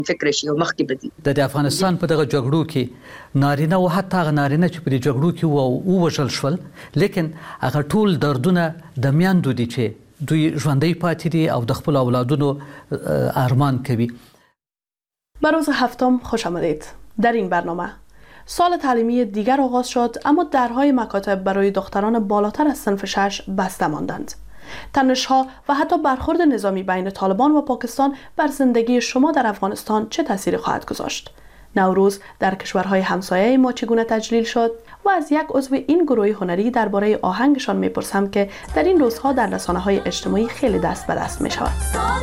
فکر شي او مخکې بدی. د افغانستان په دغه جګړو کې نارینه او حتی هغه نارینه چې په جګړو کې وو وژل شول، لیکن هغه ټول دردونه د میاندو دي چې دوی ژوندۍ پاتې دي او د خپل اولادونو ارمان کوي. به روز هفتم خوش آمدید. در این برنامه سال تعلیمی دیگر آغاز شد، اما درهای مکاتب برای دختران بالاتر از صنف 6 بسته ماندند. تنش‌ها و حتی برخورد نظامی بین طالبان و پاکستان بر زندگی شما در افغانستان چه تأثیری خواهد گذاشت؟ نوروز در کشورهای همسایه ما چگونه تجلیل شد؟ و از یک عضو این گروه هنری درباره آهنگشان میپرسم که در این روزها در رسانه‌های اجتماعی خیلی دست به دست میشود.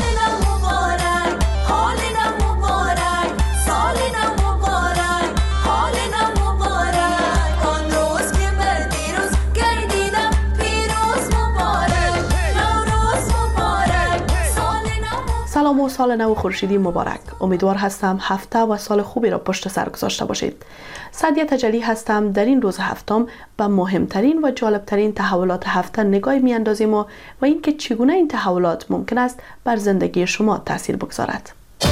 سلام و سال نو خورشیدی مبارک. امیدوار هستم هفته و سال خوبی را پشت سر گذاشته باشید. سعدیه تجلی هستم. در این روز هفتم به مهمترین و جالبترین تحولات هفته نگاهی میاندازیم و اینکه چگونه این تحولات ممکن است بر زندگی شما تاثیر بگذارد.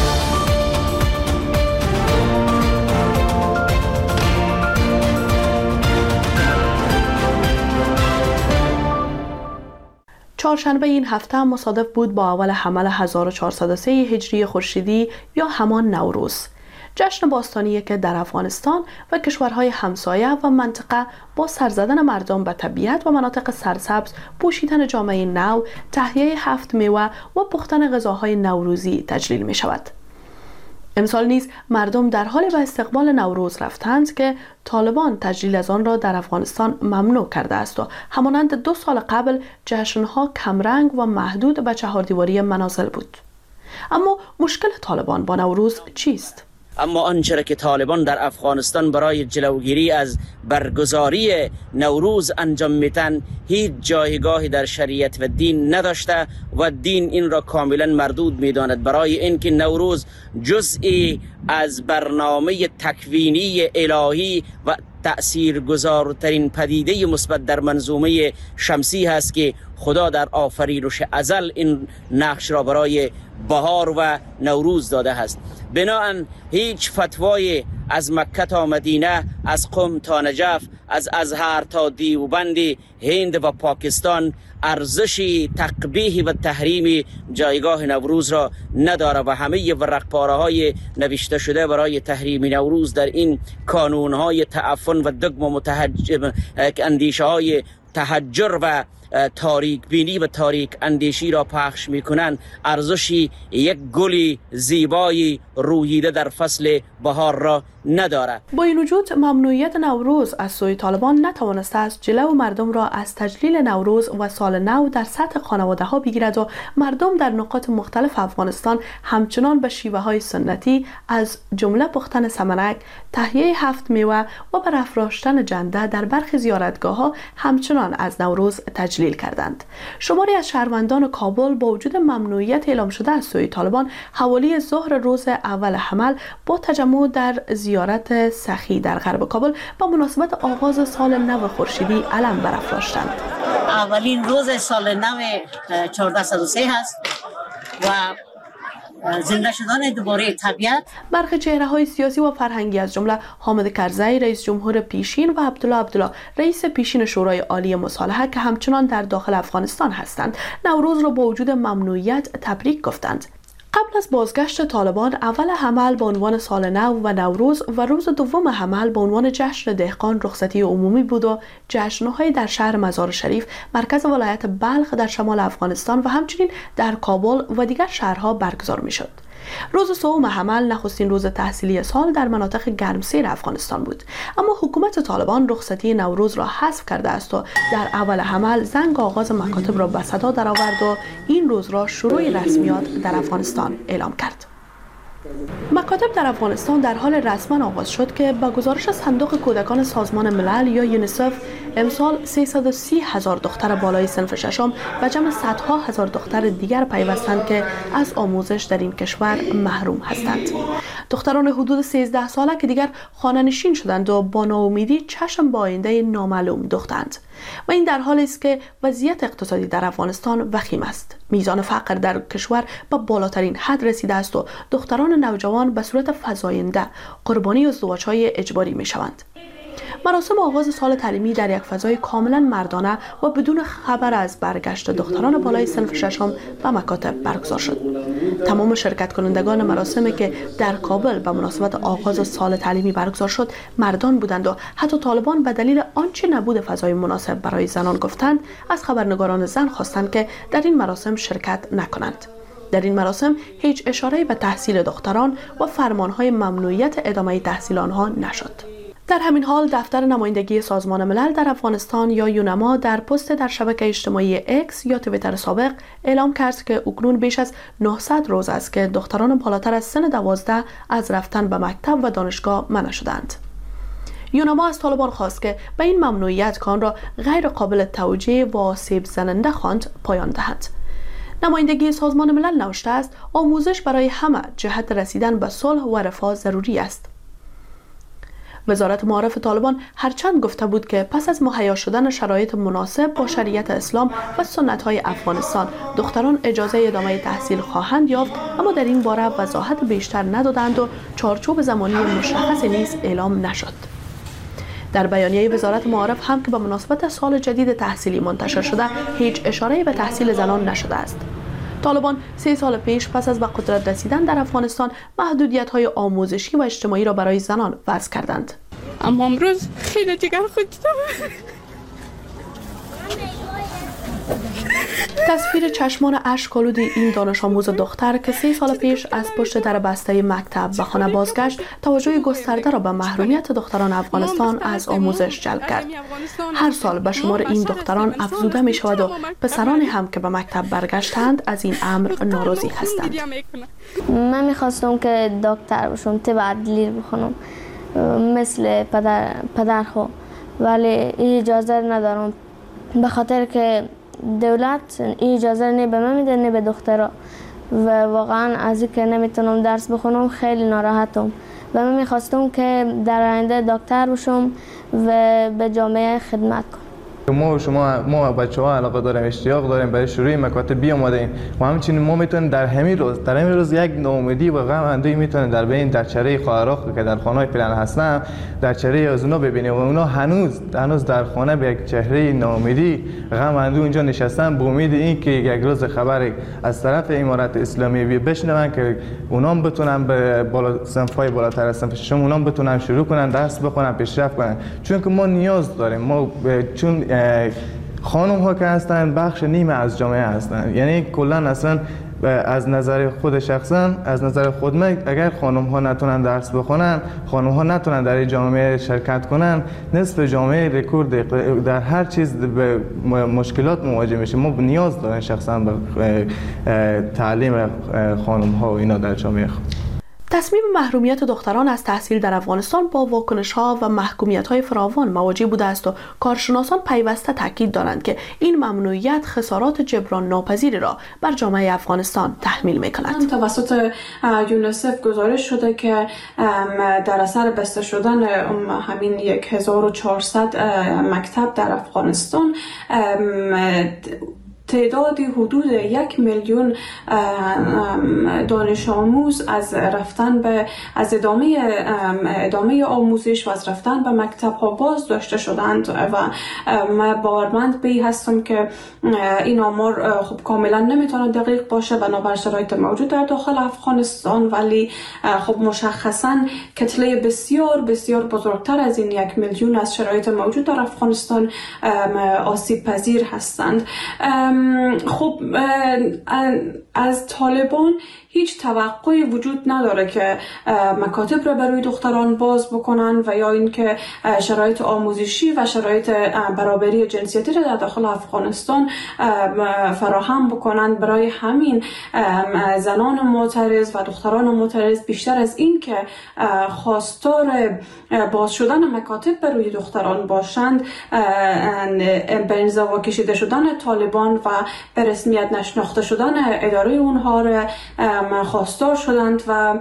چهارشنبه این هفته مصادف بود با اول حمل 1403 هجری خورشیدی یا همان نوروز، جشن باستانی که در افغانستان و کشورهای همسایه و منطقه با سر زدن مردم به طبیعت و مناطق سرسبز، پوشیدن جامعه نو، تهیه 7 میوه و پختن غذاهای نوروزی تجلیل می شود. امسال نیز مردم در حال به استقبال نوروز رفتند که طالبان تجلیل از آن را در افغانستان ممنوع کرده است و همانند 2 سال قبل جشنها کمرنگ و محدود به چهاردیواری منازل بود. اما مشکل طالبان با نوروز چیست؟ اما آنچه که طالبان در افغانستان برای جلوگیری از برگزاری نوروز انجام میتن هیچ جایگاهی در شریعت و دین نداشته و دین این را کاملا مردود میداند. برای اینکه نوروز جزئی از برنامه تکوینی الهی و تأثیرگذارترین پدیده مثبت در منظومه شمسی هست که خدا در آفرینش ازل این نقش را برای بهار و نوروز داده است. بناهن هیچ فتوای از مکه تا مدینه، از قم تا نجف، از ازهر تا دیوبند هند و پاکستان ارزش تقبیح و تحریم جایگاه نوروز را نداره و همه ورقپاره های نوشته شده برای تحریم نوروز در این کانون های تعفن و دگم و اندیشه های تحجر و تاریک بینی و تاریک اندیشی را پخش میکنند ارزشی یک گل زیبای روییده در فصل بهار را ندارد. با این وجود ممنوعیت نوروز از سوی طالبان نتوانسته است جلو مردم را از تجلیل نوروز و سال نو در سطح خانواده ها بگیرد و مردم در نقاط مختلف افغانستان همچنان به شیوه های سنتی از جمله پختن سمنک، تهیه 7 میوه و برافراشتن جنده در برخی زیارتگاه ها همچنان از نوروز تجلیل کردند. شماری از شهروندان کابل با وجود ممنوعیت اعلام شده از سوی طالبان حوالی ظهر روز اول حمل با تجمع در زیارت سخی در غرب کابل با مناسبت آغاز سال نو خورشیدی علم برافراشتند. اولین روز سال نو 1403 هست و زنده شدن دوباره طبیعت. برخی چهره‌های سیاسی و فرهنگی از جمله حامد کرزی رئیس جمهور پیشین و عبدالله رئیس پیشین شورای عالی مصالحه که همچنان در داخل افغانستان هستند، نوروز را با وجود ممنوعیت تبریک گفتند. قبل از بازگشت طالبان، اول حمل به عنوان سال نو و نوروز و روز دوم حمل به عنوان جشن دهقان رخصتی عمومی بود و جشن‌های در شهر مزار شریف، مرکز ولایت بلخ در شمال افغانستان و همچنین در کابل و دیگر شهرها برگزار می‌شد. روز سوم حمل نخستین روز تحصیلی سال در مناطق گرمسیر افغانستان بود، اما حکومت طالبان رخصتی نوروز را حذف کرده است و در اول حمل زنگ آغاز مکاتب را به صدا درآورد و این روز را شروع رسمیات در افغانستان اعلام کرد. مکاتب در افغانستان در حال رسما آغاز شد که با گزارش صندوق کودکان سازمان ملل یا یونیسف امسال 330,000 دختر بالای صنف ششم و جمع صدها هزار دختر دیگر پیوستند که از آموزش در این کشور محروم هستند. دختران حدود 13 ساله که دیگر خانه‌نشین شدند و با ناامیدی چشم به آینده نامعلوم دوختند و این در حالی است که وضعیت اقتصادی در افغانستان وخیم است. میزان فقر در کشور به بالاترین حد رسیده است و دختران نوجوان به صورت فزاینده قربانی ازدواج‌های اجباری می‌شوند. مراسم آغاز سال تعلیمی در یک فضای کاملا مردانه و بدون خبر از برگشت دختران بالای صنف ششم به مکاتب برگزار شد. تمام شرکت کنندگان مراسمی که در کابل به مناسبت آغاز سال تعلیمی برگزار شد مردان بودند و حتی طالبان به دلیل آنچه نبود فضای مناسب برای زنان گفتند از خبرنگاران زن خواستند که در این مراسم شرکت نکنند. در این مراسم هیچ اشاره‌ای به تحصیل دختران و فرمانهای ممنوعیت ادامه تحصیل آنها نشد. در همین حال دفتر نمایندگی سازمان ملل در افغانستان یا یونما در پست در شبکه اجتماعی اکس یا توییتر سابق اعلام کرد که اکنون بیش از 900 روز است که دختران بالاتر از سن 12 از رفتن به مکتب و دانشگاه منع شدند. یونما از طالبان خواست که به این ممنوعیت کان را غیر قابل توجیه و آسیب زننده خواند پایان دهند. نمایندگی سازمان ملل نوشته است آموزش برای همه جهت رسیدن به صلح و رفاه ضروری است. وزارت معارف طالبان هرچند گفته بود که پس از مهیا شدن شرایط مناسب با شریعت اسلام و سنت‌های افغانستان دختران اجازه ادامه تحصیل خواهند یافت، اما در این باره وضاحت بیشتر ندادند و چارچوب زمانی مشخصی نیز اعلام نشد. در بیانیه وزارت معارف هم که به مناسبت سال جدید تحصیلی منتشر شده هیچ اشاره‌ای به تحصیل زنان نشده است. طالبان 3 سال پیش پس از به قدرت رسیدن در افغانستان محدودیت‌های آموزشی و اجتماعی را برای زنان وضع کردند. اما امروز خیلی جگر خودم. تصویر چشمان اشک‌آلود این دانش آموز دختر که 3 سال پیش از پشت در بسته مکتب به خانه بازگشت توجه گسترده را به محرومیت دختران افغانستان از آموزش جلب کرد. هر سال به شمار این دختران افزوده می شود و پسران هم که به مکتب برگشتند از این امر ناراضی هستند. من میخواستم که دکتر بشم، طب عدلی بخونم مثل پدر خو، ولی این اجازه ندارم به خاطر که دولت این اجازه نه به من میده نه به دخترها و واقعا از اینکه نمیتونم درس بخونم خیلی ناراحتم و من میخواستم که در آینده دکتر بشم و به جامعه خدمت کنم. ما بچه‌ها علاقه داریم، اشتیاق داریم برای شروع مکاتب بیامادیم و همچنین ما میتونیم در همین روز یک ناامیدی و غم اندوهی میتونیم در بین در چهره خواهرها که در خانه‌های پلن هستن در چهره از اونا ببینیم و اونا هنوز در خانه به یک چهره ناامیدی غم اندوه اینجا نشستن به امید این که یک روز خبر از طرف امارت اسلامی بشنون که اونا بتونن به بالا صنف‌های بالاتر از صنف ششم اونا بتونن شروع کنن درس بخونن پیشرفت کنن، چون که ما نیاز داریم. ما چون خانم ها که هستن بخش نیمه از جامعه هستن، یعنی کلا اصلا از نظر خود شخصا از نظر خود من اگر خانم ها نتونن درس بخونن، خانم ها نتونن در این جامعه شرکت کنن، نصف جامعه رکورد در هر چیز به مشکلات مواجه میشه. ما نیاز داریم شخصا به تعلیم خانم ها و اینا در جامعه. تصمیم محرومیت دختران از تحصیل در افغانستان با واکنش‌ها و محکومیت‌های فراوان مواجه بوده است و کارشناسان پیوسته تاکید دارند که این ممنوعیت خسارات جبران ناپذیری را بر جامعه افغانستان تحمیل می‌کند. توسط یونیسف گزارش شده که در اثر بسته شدن همین 1400 مکتب در افغانستان تعدادی حدود 1 میلیون دانش آموز از ادامه آموزش و از رفتن به مکتب ها باز داشته شدند و من باورمند به این هستم که این آمار خب کاملا نمیتونه دقیق باشه بنابر شرایط موجود در داخل افغانستان، ولی خب مشخصا کتله بسیار بسیار بزرگتر از این 1 میلیون از شرایط موجود در افغانستان آسیب پذیر هستند. خب از طالبان هیچ توقعی وجود نداره که مکاتب را برای دختران باز بکنن و یا اینکه شرایط آموزشی و شرایط برابری جنسیتی را در داخل افغانستان فراهم بکنن. برای همین زنان معترض و دختران معترض بیشتر از این که خواستار باز شدن مکاتب برای دختران باشند، به انزوا کشیده شدن طالبان و به رسمیت نشناخته شدن اداره اونها را خواستار شدند و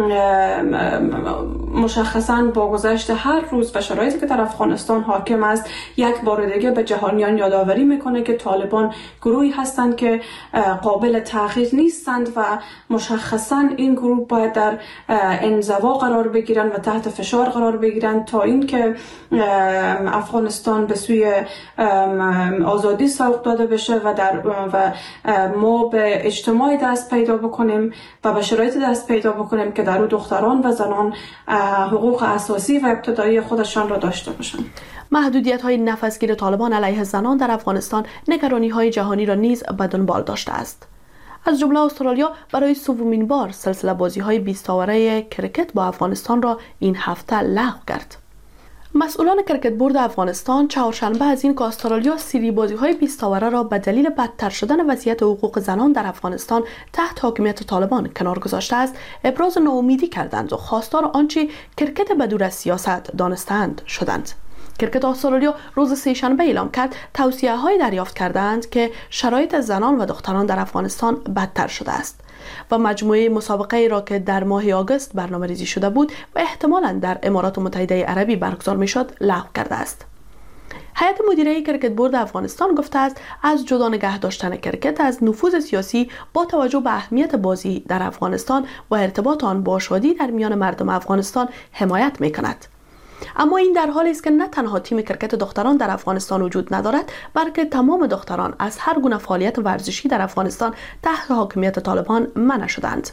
مشخصاً با گذشت هر روز و شرایطی که در افغانستان حاکم است یک بار دیگه به جهانیان یادآوری میکنه که طالبان گروهی هستند که قابل تغییر نیستند و مشخصاً این گروه باید در انزوا قرار بگیرن و تحت فشار قرار بگیرن تا اینکه افغانستان به سوی آزادی سوق داده بشه و ما به اجتماعی دست پیدا بکنیم و به شرایط دست پیدا بکنیم که در او دختران و زنان حقوق اساسی و ابتدایی خودشان را داشته باشند. محدودیت‌های نفسگیر طالبان علیه زنان در افغانستان نگرانی‌های جهانی را نیز به دنبال داشته است. از جمله استرالیا برای سومین بار سلسله بازی‌های 20 اوره کرکت با افغانستان را این هفته لغو کرد. مسئولان کرکت بورد افغانستان چهارشنبه از این که استرالیا سری بازی‌های 20 اوره را به دلیل بدتر شدن وضعیت حقوق زنان در افغانستان تحت حاکمیت طالبان کنار گذاشته است، ابراز ناامیدی کردند و خواستار آنچه کرکت بدور از سیاست دانستند شدند. کرکت استرالیا روز سه‌شنبه اعلام کرد توصیه‌های دریافت کردند که شرایط زنان و دختران در افغانستان بدتر شده است و مجموعه مسابقه را که در ماه آگوست برنامه‌ریزی شده بود و احتمالاً در امارات متحده عربی برگزار می‌شد لغو کرده است. هیئت مدیره کرکت بورد افغانستان گفته است از جدا نگه داشتن کرکت از نفوذ سیاسی با توجه به اهمیت بازی در افغانستان و ارتباط آن با شادی در میان مردم افغانستان حمایت می‌کند. اما این در حالی است که نه تنها تیم کرکت دختران در افغانستان وجود ندارد، بلکه تمام دختران از هر گونه فعالیت ورزشی در افغانستان تحت حاکمیت طالبان منع شدند.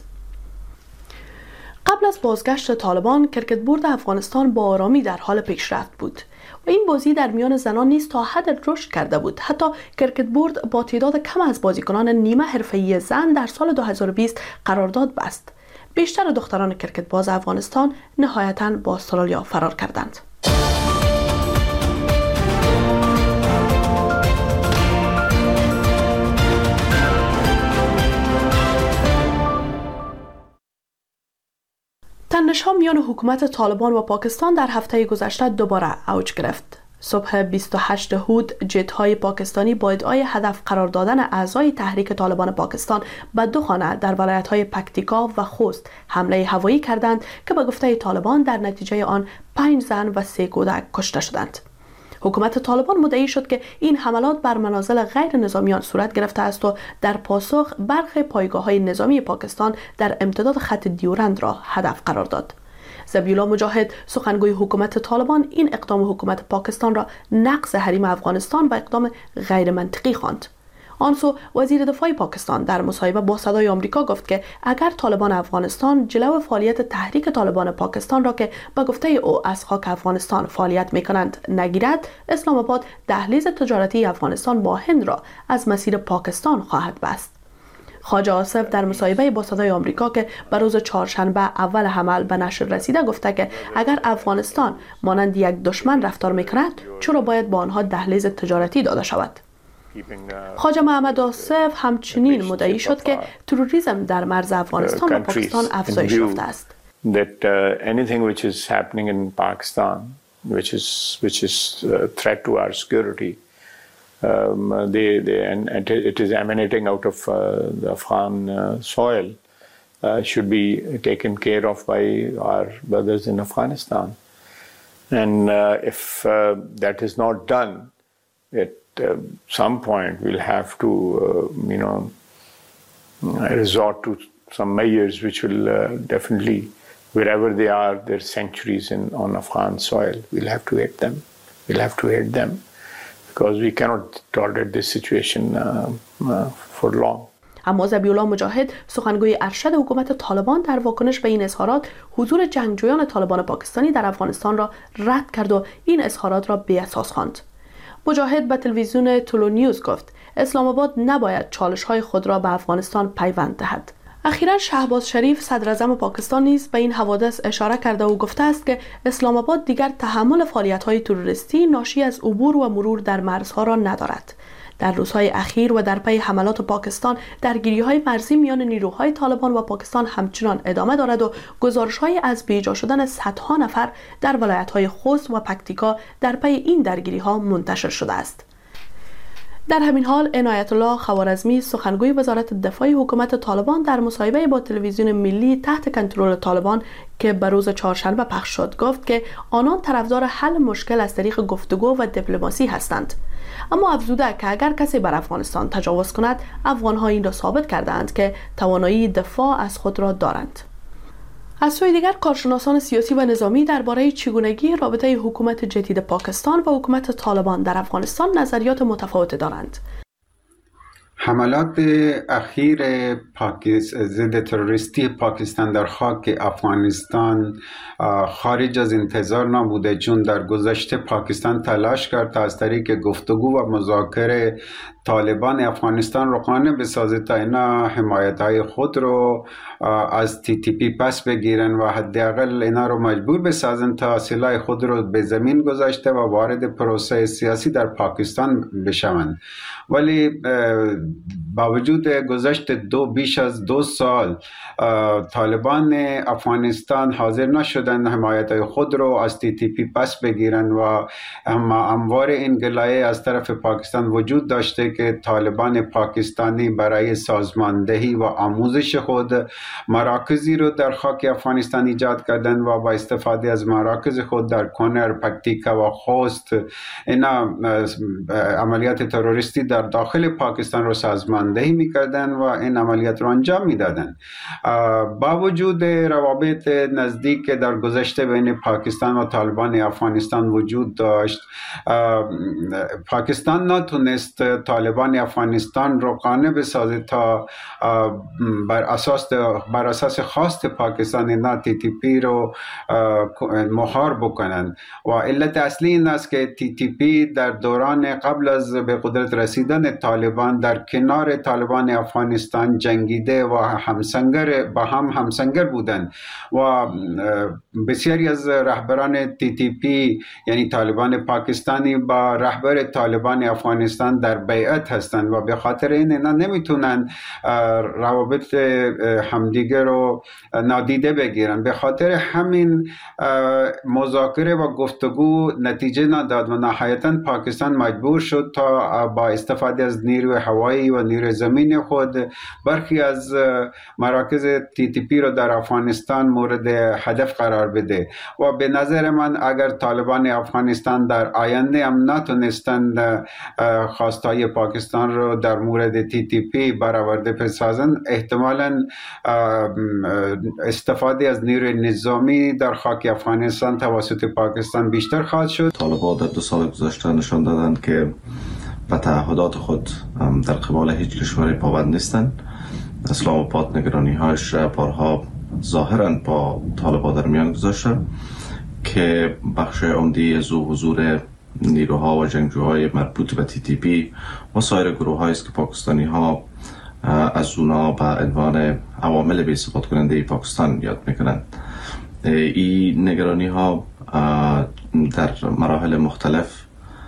قبل از بازگشت طالبان، کرکت بورد افغانستان با آرامی در حال پیشرفت بود و این بازی در میان زنان نیز تا حد رشد کرده بود. حتی کرکت بورد با تعداد کم از بازیکنان نیمه حرفه‌ای زن در سال 2020 قرارداد بست. بیشتر دختران کرکت باز افغانستان نهایتاً با استرالیا فرار کردند. تنش‌ها میان حکومت طالبان و پاکستان در هفته گذشته دوباره اوج گرفت. صبح 28 هود جت‌های پاکستانی با ادعای هدف قرار دادن اعضای تحریک طالبان پاکستان به 2 خانه در ولایت‌های پکتیکا و خوست حمله هوایی کردند که به گفته طالبان در نتیجه آن 5 زن و 3 کودک کشته شدند. حکومت طالبان مدعی شد که این حملات بر منازل غیر نظامیان صورت گرفته است و در پاسخ برخی پایگاه‌های نظامی پاکستان در امتداد خط دیورند را هدف قرار داد. ذبیح الله مجاهد سخنگوی حکومت طالبان این اقدام حکومت پاکستان را نقض حریم افغانستان و اقدام غیر منطقی خواند. آنسو وزیر دفاع پاکستان در مصاحبه با صدای آمریکا گفت که اگر طالبان افغانستان جلو فعالیت تحریک طالبان پاکستان را که به گفته او از خاک افغانستان فعالیت می‌کنند نگیرد، اسلام آباد دهلیز تجارتی افغانستان با هند را از مسیر پاکستان خواهد بست. خواجه آصف در مصاحبه با صدای آمریکا که به روز چهارشنبه اول حمل به نشر رسیده گفته که اگر افغانستان مانند یک دشمن رفتار می‌کند، چرا باید با آنها دهلیز تجارتی داده شود؟ خواجه محمد آصف همچنین مدعی شد که تروریسم در مرز افغانستان و پاکستان افزایش یافته است. That anything which is happening in Pakistan, which is a threat to our security, and it is emanating out of the Afghan soil, should be taken care of by our brothers in Afghanistan. And if that is not done, at some point we'll have to, resort to some measures which will definitely, wherever they are, their sanctuaries on Afghan soil, we'll have to hit them. We'll have to hit them. Because we cannot tolerate this situation for long. اما ذبیح الله مجاهد سخنگوی ارشد حکومت طالبان در واکنش به این اظهارات حضور جنگجویان طالبان پاکستانی در افغانستان را رد کرد و این اظهارات را بی‌اساس خواند. مجاهد به تلویزیون تولو نیوز گفت اسلام آباد نباید چالش‌های خود را به افغانستان پیوند دهد. اخیراً شهباز شریف صدر اعظم پاکستان نیز به این حوادث اشاره کرده و گفته است که اسلام آباد دیگر تحمل فعالیت‌های تروریستی ناشی از عبور و مرور در مرزها را ندارد. در روزهای اخیر و در پی حملات پاکستان درگیری‌های مرزی میان نیروهای طالبان و پاکستان همچنان ادامه دارد و گزارش‌های از بیجا شدن صدها نفر در ولایت‌های خوست و پکتیکا در پی این درگیری‌ها منتشر شده است. در همین حال عنایت الله خوارزمی سخنگوی وزارت دفاع حکومت طالبان در مصاحبه با تلویزیون ملی تحت کنترل طالبان که به روز چهارشنبه پخش شد گفت که آنان طرفدار حل مشکل از طریق گفتگو و دیپلماسی هستند، اما افزوده که اگر کسی بر افغانستان تجاوز کند افغان‌ها این را ثابت کردند که توانایی دفاع از خود را دارند. از سوی دیگر کارشناسان سیاسی و نظامی درباره چگونگی رابطه حکومت جدید پاکستان و حکومت طالبان در افغانستان نظریات متفاوت دارند. حملات اخیر ضد تروریستی پاکستان در خاک افغانستان خارج از انتظار نبوده، چون در گذشته پاکستان تلاش کرد تا از طریق گفتگو و مذاکره طالبان افغانستان رو قانع بسازه تا اینا حمایت‌های خود رو از TTP پس بگیرن و حداقل اینا رو مجبور بسازن تا سلاح خود رو به زمین گذاشته و وارد پروسه سیاسی در پاکستان بشوند. ولی با وجود گذشت بیش از 2 سال طالبان افغانستان حاضر نشدن حمایت خود رو از TTP پس بگیرن و هموار این گلایه از طرف پاکستان وجود داشته که طالبان پاکستانی برای سازماندهی و آموزش خود مراکزی رو در خاک افغانستان ایجاد کردن و با استفاده از مراکز خود در کنر، پکتیکا و خوست اینا عملیات تروریستی در داخل پاکستان رو سازماندهی میکردن و این عملیات رو انجام میدادن. با وجود روابط نزدیک در گذشته بین پاکستان و طالبان افغانستان وجود داشت، پاکستان نتونست طالبان افغانستان رو قانع بسازه تا بر اساس خواست پاکستان اینا TTP رو مهار بکنن و علت اصلی این است که TTP در دوران قبل از به قدرت رسیدن طالبان در کنار طالبان افغانستان جنگیده و همسنگر بودند و بسیاری از رهبران TTP یعنی طالبان پاکستانی با رهبر طالبان افغانستان در بیعت هستند و به خاطر این اینا نمیتونن روابط همدیگه رو نادیده بگیرن. به خاطر همین مذاکره و گفتگو نتیجه نداد و نهایتاً پاکستان مجبور شد تا با استفاده از نیروی هوایی و نیروی زمین خود برخی از مراکز TTP رو در افغانستان مورد هدف قرار بده و به نظر من اگر طالبان افغانستان در آینده هم نتونستند خواستهای پاکستان رو در مورد TTP برآورده بسازن، احتمالاً استفاده از نیروی نظامی در خاک افغانستان توسط پاکستان بیشتر خواهد شد. طالبان در 2 سال گذشته نشان دادند که به تعهدات خود در قبال هیچ کشوری پابند نیستند. اسلام آباد نگرانی‌هاش بارها ظاهراً با طالبان در میان گذاشته که بخش عمده از حضور نیروها و جنگجوهای مربوط به TTP و سایر گروه‌هایی است که پاکستانی‌ها از اونا به عنوان عوامل بی‌ثبات کننده پاکستان یاد میکنند. این نگرانی‌ها در مراحل مختلف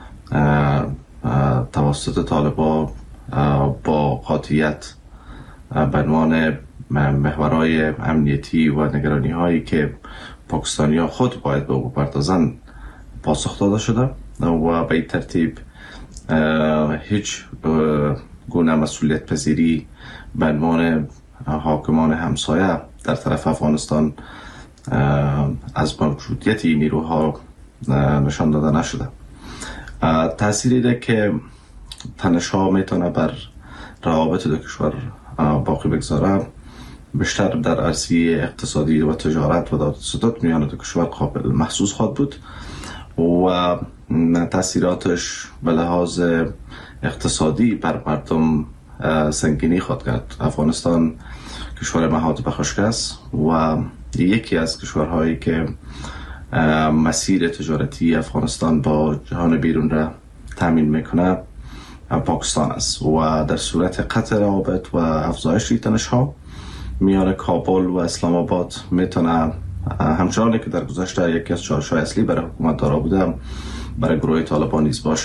توسط طالبان با قاطعیت به عنوان محورهای امنیتی و نگرانی‌هایی که پاکستانی‌ها خود باید به او بپردازند پاسخ داده شده و به این ترتیب هیچ گونه مسئولیت پذیری به عنوان حاکمان همسایه در طرف افغانستان از موجودیت این نیروها نشان داده نشده. تأثیری ده که تنش‌ها میتونه بر روابط دو کشور باقی بگذاره بیشتر در عرصه اقتصادی و تجارت و داد ستد میان دو کشور قابل محسوس خواهد بود و تأثیراتش به لحاظ اقتصادی بر مردم سنگینی خواهد کرد. افغانستان کشور محاط به خشک است و یکی از کشورهایی که مسیر تجارتی افغانستان با جهان بیرون را تامین میکنه پاکستان است و در صورت قطع روابط و افزایش تنش‌ها میان کابل و اسلام آباد میتونه همچنانی که در گذشته یکی از چالش‌های اصلی برای حکومت دارا بوده برای گروه طالبان نیز باشه.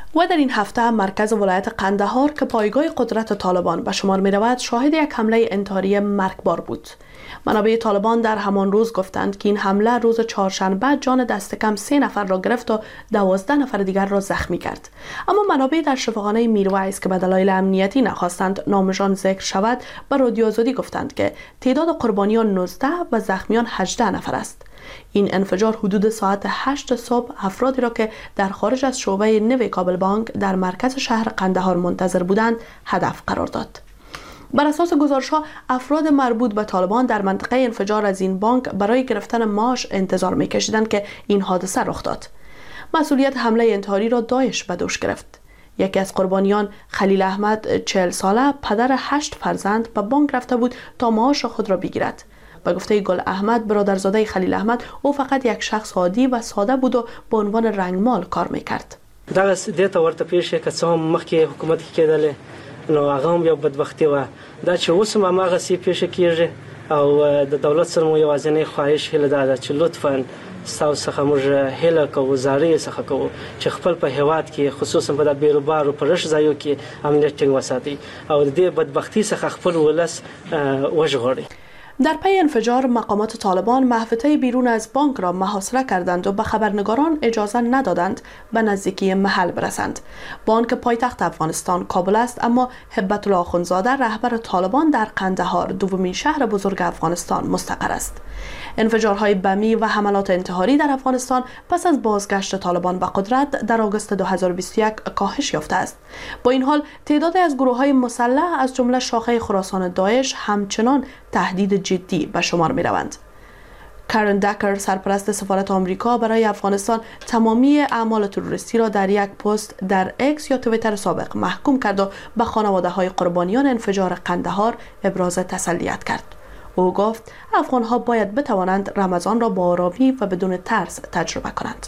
و در این هفته مرکز ولایت قندهار که پایگاه قدرت طالبان به شمار می رود شاهد یک حمله انتحاری مرگبار بود. منابع طالبان در همان روز گفتند که این حمله روز چهارشنبه جان دست کم 3 نفر را گرفت و 12 نفر دیگر را زخمی کرد. اما منابع در شفاخانه میرویس که به دلایل امنیتی نخواستند نامشان ذکر شود به رادیو آزادی گفتند که تعداد قربانیان 19 و زخمیان 18 نفر است. این انفجار حدود ساعت 8 صبح افرادی را که در خارج از شعبه نوی کابل بانک در مرکز شهر قندهار منتظر بودند هدف قرار داد. بر اساس گزارش‌ها افراد مربوط به طالبان در منطقه انفجار از این بانک برای گرفتن معاش انتظار می‌کشیدند که این حادثه رخ داد. مسئولیت حمله انتحاری را داعش به دوش گرفت. یکی از قربانیان خلیل احمد 40 ساله پدر 8 فرزند به بانک رفته بود تا معاش خود را بگیرد. به گفته گل احمد برادرزاده خلیل احمد او فقط یک شخص عادی و ساده بود و به عنوان رنگمال کار می‌کرد. دا دیتا ورته پیښه که څه هم مخکې حکومت کې کېدلې نو هغه هم یو بدبختي وه. دا چې اوس هم هماغسې پیښه کېږي او د دولت سره مو یوازینۍ خواهش هیله دا ده چې لطفاً ستاسو څخه موږ هیله کوو زارۍ څخه کوو چې خپل په هیواد کې خصوصا په د بیروبارو په رش ځایو کې امنیت ټینګ وساتئ او د دې بدبختي څخه خپل ولس وژغورئ. در پی انفجار مقامات طالبان محوطه بیرون از بانک را محاصره کردند و به خبرنگاران اجازه ندادند به نزدیکی محل برسند. بانک پایتخت افغانستان کابل است، اما هبت الله آخوندزاده رهبر طالبان در قندهار دومین شهر بزرگ افغانستان مستقر است. انفجارهای بمی و حملات انتحاری در افغانستان پس از بازگشت طالبان به قدرت در آگوست 2021 کاهش یافته است. با این حال تعدادی از گروه‌های مسلح از جمله شاخه خراسان داعش همچنان تهدید جدی به شمار می روند. کارن دکر سرپرست سفارت آمریکا برای افغانستان تمامی اعمال تروریستی را در یک پست در اکس یا توییتر سابق محکوم کرد و به خانواده‌های قربانیان انفجار قندهار ابراز تسلیت کرد. او گفت افغان‌ها باید بتوانند رمضان را با آرامی و بدون ترس تجربه کنند.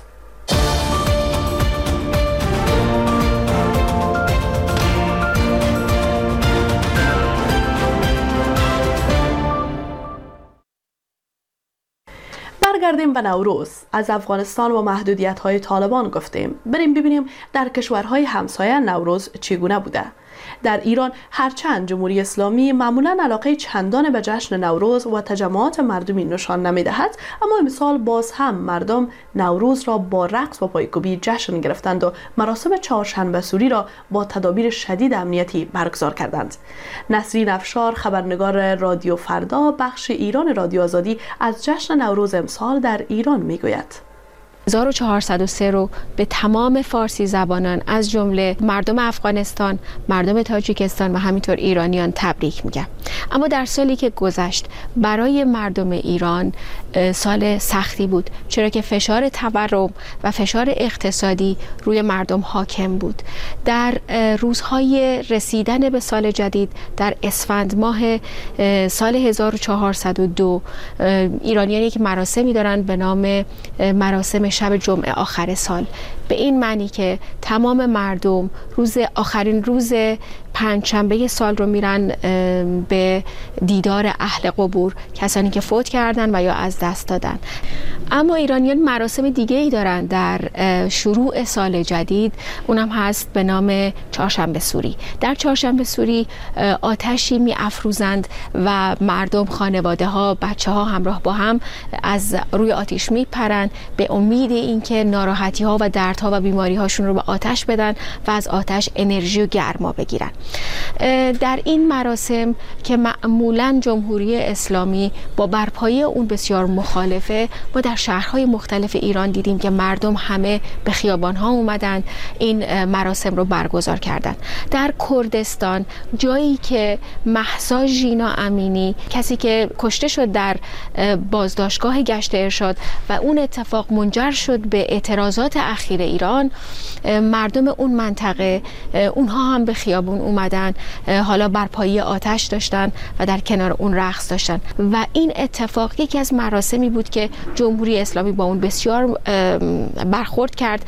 برگردیم به نوروز. از افغانستان و محدودیت‌های طالبان گفتیم. بریم ببینیم در کشورهای همسایه نوروز چگونه بوده. در ایران هرچند جمهوری اسلامی معمولا علاقه چندان به جشن نوروز و تجمعات مردمی نشان نمی‌دهد، اما امسال باز هم مردم نوروز را با رقص و پایکوبی جشن گرفتند و مراسم چهارشنبه سوری را با تدابیر شدید امنیتی برگزار کردند. نسرین افشار خبرنگار رادیو فردا بخش ایران رادیو آزادی از جشن نوروز امسال در ایران میگوید. 1403 رو به تمام فارسی زبانان از جمله مردم افغانستان، مردم تاجیکستان و همینطور ایرانیان تبریک میگم. اما در سالی که گذشت برای مردم ایران سال سختی بود، چرا که فشار تورم و فشار اقتصادی روی مردم حاکم بود. در روزهای رسیدن به سال جدید در اسفند ماه سال 1402 ایرانیان یک مراسمی دارند به نام مراسم شب جمعه آخر سال، به این معنی که تمام مردم آخرین روز پنجشنبه سال رو میرن به دیدار اهل قبور، کسانی که فوت کردن و یا از دست دادن. اما ایرانیان مراسم دیگه ای دارن در شروع سال جدید، اونم هست به نام چهارشنبه سوری. در چهارشنبه سوری آتشی می افروزند و مردم، خانواده ها، بچه ها همراه با هم از روی آتش می پرند به امید اینکه ناراحتی ها و دردها و بیماری هاشون رو به آتش بدن و از آتش انرژی و گرما بگیرن. در این مراسم که معمولاً جمهوری اسلامی با برپایی اون بسیار مخالفه، ما در شهرهای مختلف ایران دیدیم که مردم همه به خیابان‌ها اومدن این مراسم رو برگزار کردن. در کردستان، جایی که مهسا ژینا امینی، کسی که کشته شد در بازداشتگاه گشت ارشاد و اون اتفاق منجر شد به اعتراضات اخیر ایران، مردم اون منطقه اونها هم به خیابون اومدن، حالا برپایی آتش داشتن و در کنار اون رقص داشتن و این اتفاق یکی از مراسمی بود که جمهوری اسلامی با اون بسیار برخورد کرد.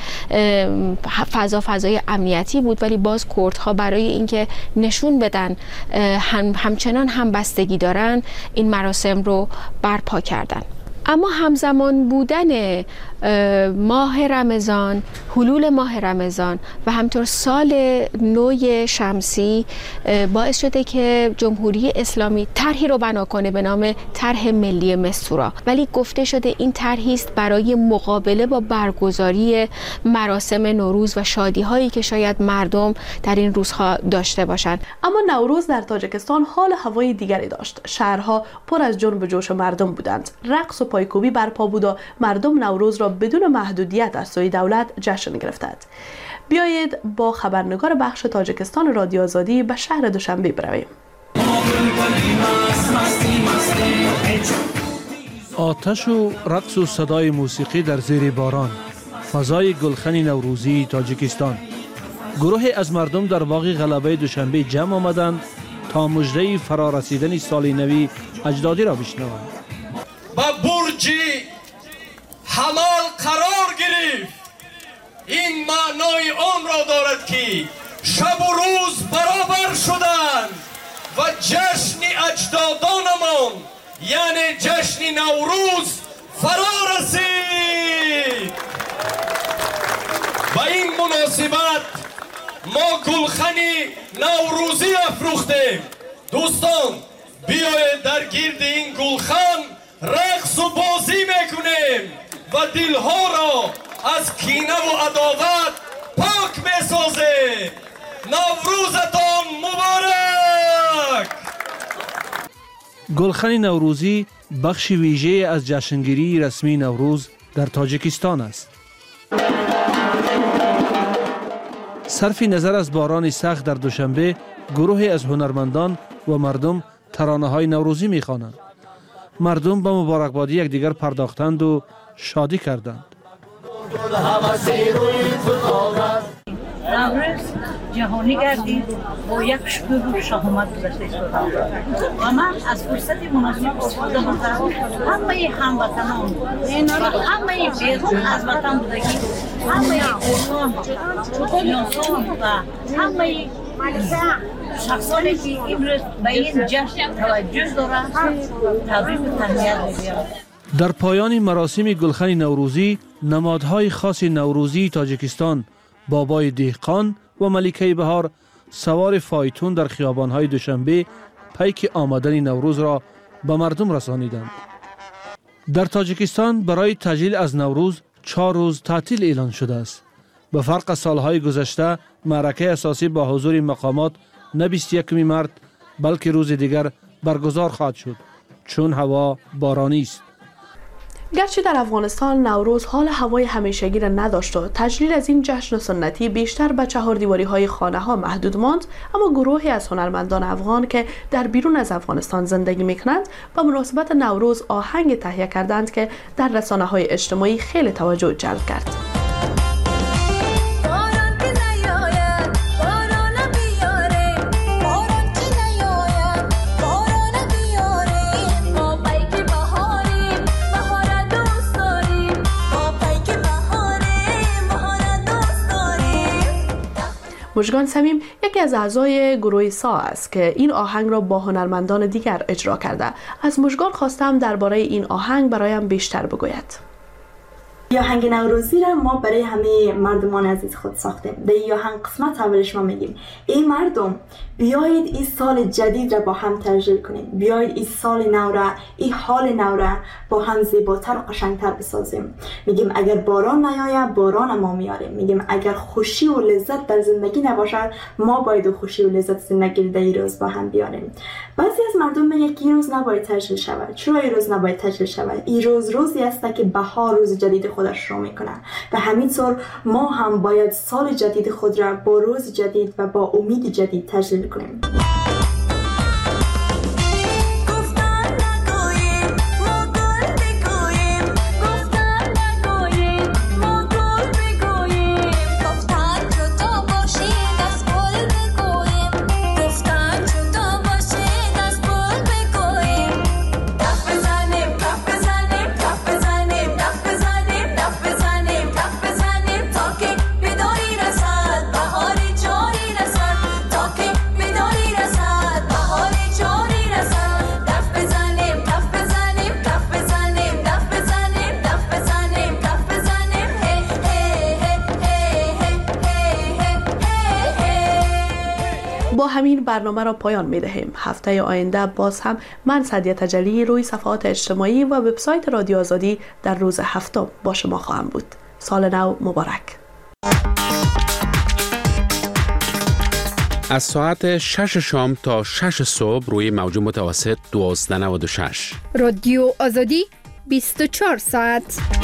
فضای امنیتی بود، ولی باز کردها برای اینکه نشون بدن همچنان هم بستگی دارن این مراسم رو برپا کردن. اما همزمان بودن ماه رمضان، حلول ماه رمضان و همطور سال نو شمسی باعث شده که جمهوری اسلامی طرحی رو بنا کنه به نام طرح ملی مستورا، ولی گفته شده این طرحی است برای مقابله با برگزاری مراسم نوروز و شادی هایی که شاید مردم در این روزها داشته باشند. اما نوروز در تاجیکستان حال هوای دیگری داشت. شهرها پر از جنب و جوش مردم بودند. رقص و پایکوبی برپا بود و مردم نوروز را بدون محدودیت از سوی دولت جشن گرفتند. بیایید با خبرنگار بخش تاجیکستان رادیو آزادی به شهر دوشنبه برویم. آتش و رقص و صدای موسیقی در زیر باران، فضای گلخن نوروزی تاجیکستان. گروهی از مردم در باغ غلبه دوشنبه جمع آمدند تا مژده فرارسیدن سال نوی اجدادی را بشنوند. با برج حمال قرار گرفت. این معنای آن را دارد که شب و روز برابر شدند و جشن اجدادانمان یعنی جشن نوروز فرا رسید. با این مناسبت ما گلخن نوروزی افروختیم. دوستان بیایید در گرد این گلخن رقص و بازی میکنیم و دلها را از کینه و عداوت پاک میسازیم. نوروزتان مبارک. گلخن نوروزی بخش ویژه از جشنگیری رسمی نوروز در تاجیکستان است. صرف نظر از باران سخت در دوشنبه، گروهی از هنرمندان و مردم ترانه‌های نوروزی می‌خوانند. مردم به مبارکبادی یکدیگر پرداختند و شادی کردند. نوروز جهانی گردید با یک شکوه و شهامت گذشته شد و من از فرصت مناسب استفاده کردم. همه هموطنان و همه بیرون از وطن بودگی، همه قومان، شناسان و همه شخصانی که امروز به این جشن توجه دارند تبریک و تهنیت می‌گویم. در پایان مراسم گلخن نوروزی، نمادهای خاص نوروزی تاجیکستان، بابای دهقان و ملکه بهار سوار فایتون در خیابان‌های دوشنبه پیک آمدن نوروز را به مردم رسانیدند. در تاجیکستان برای تجلیل از نوروز 4 روز تعطیل اعلان شده است. به فرق از سالهای گذشته، معرکه اساسی با حضور مقامات نه 21 مارس بلکه روز دیگر برگزار خواهد شد چون هوا بارانی است. گرچه در افغانستان نوروز حال هوای همیشگی را نداشت و تجلیل از این جشن سنتی بیشتر به چهاردیواری های خانه ها محدود ماند، اما گروهی از هنرمندان افغان که در بیرون از افغانستان زندگی میکنند با مناسبت نوروز آهنگ تهیه کردند که در رسانه های اجتماعی خیلی توجه جلب کرد. مژگان صمیم یکی از اعضای گروه سا است که این آهنگ را با هنرمندان دیگر اجرا کرده. از مژگان خواستم درباره این آهنگ برایم بیشتر بگوید. آهنگ نوروزی را ما برای همه مردمان عزیز خود ساختیم. در این آهنگ قسمت اولش ما میگیم ای مردم بیایید این سال جدید را با هم تجلیل کنیم، بیایید این سال نو را، این حال نو را با هم زیباتر و قشنگتر بسازیم. میگیم اگر باران نیاید باران ما میاریم. میگیم اگر خوشی و لذت در زندگی نباشد ما باید خوشی و لذت زندگی در این روز با هم بیاریم. بعضی از مردم میگن که این روز نباید تجلیل شود. چرا این روز نباید تجلیل شود؟ این روز روزی است که بهار روز جدید خودش شروع میکنه و همینطور ما هم باید سال جدید خود را با روز جدید و با امید جدید تجلیل کنیم. بیداری با همین برنامه را پایان می دهیم. هفته آینده باز هم من سعدیه تجلی روی صفحات اجتماعی و وبسایت رادیو آزادی در روز هفتم با شما خواهم بود. سال نو مبارک. از ساعت 6 شام تا 6 صبح روی موج متوسط 1296. رادیو آزادی 24 ساعت.